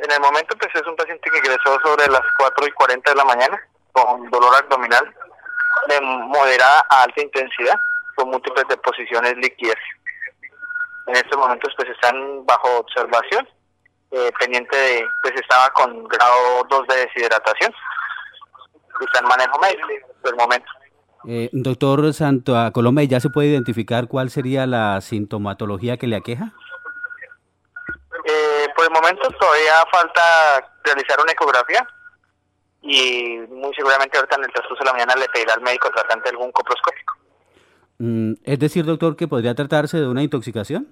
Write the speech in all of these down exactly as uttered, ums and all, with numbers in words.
En el momento pues es un paciente que ingresó sobre las cuatro y cuarenta de la mañana con dolor abdominal de moderada a alta intensidad con múltiples deposiciones líquidas. En estos momentos pues están bajo observación, eh, pendiente de, pues estaba con grado dos de deshidratación, está en manejo médico por el momento. Eh, doctor Santa Coloma, ¿ya se puede identificar cuál sería la sintomatología que le aqueja? Eh, por el momento todavía falta realizar una ecografía y muy seguramente ahorita en el transcurso de la mañana le pedirá al médico tratante algún coproscópico. Mm, es decir, doctor, que podría tratarse de una intoxicación.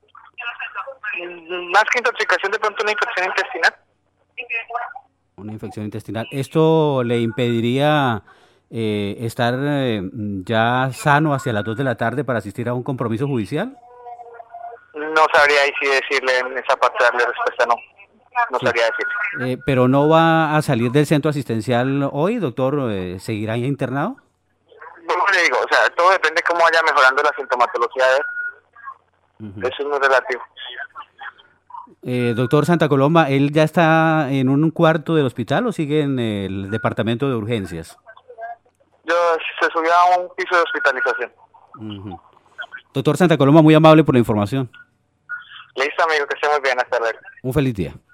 Más que intoxicación, de pronto una infección intestinal. Una infección intestinal. ¿Esto le impediría eh, estar eh, ya sano hacia las dos de la tarde para asistir a un compromiso judicial? No sabría ahí sí decirle en esa parte, darle respuesta, no. No Sí. sabría decirle. Eh, ¿Pero no va a salir del centro asistencial hoy, doctor? Eh, ¿Seguirá internado? Como le digo, o sea, todo depende de cómo vaya mejorando la sintomatología de él. Uh-huh. Eso es muy relativo. Eh, doctor Santa Coloma, ¿él ya está en un cuarto del hospital o sigue en el departamento de urgencias? Yo se subió a un piso de hospitalización. Uh-huh. Doctor Santa Coloma, muy amable por la información. Listo, amigo, que esté muy bien. Hasta luego. Un feliz día.